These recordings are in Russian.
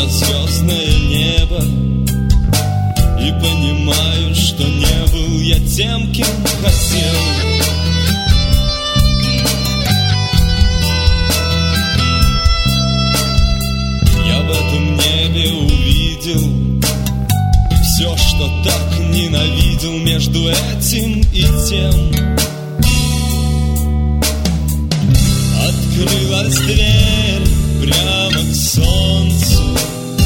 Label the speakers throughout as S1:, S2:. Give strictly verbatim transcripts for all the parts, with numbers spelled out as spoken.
S1: на звездное небо и понимаю, что не был я тем, кем хотел. Я в этом небе увидел все, что так ненавидел между этим и тем. Открылась дверь прямо к солнцу.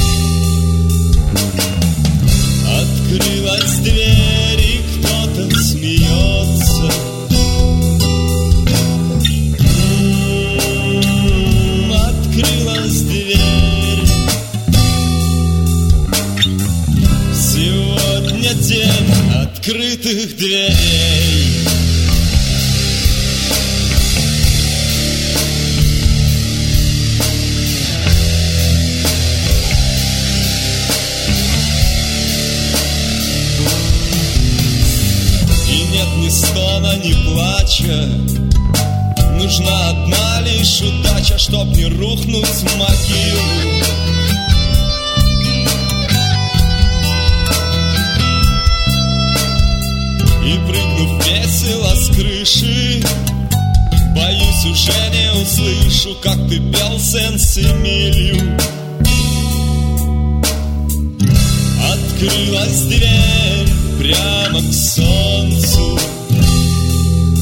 S1: Открылась дверь, и кто-то смеется. М-м-м, открылась дверь. Сегодня день открытых дверей. Ни стона, ни плача, нужна одна лишь удача, чтоб не рухнуть в могилу. И прыгнув весело с крыши, боюсь, уже не услышу, как ты пел Сен-Семилью. Открылась дверь прямо к солнцу.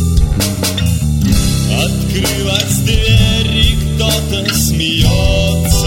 S1: Открылась дверь, и кто-то смеется.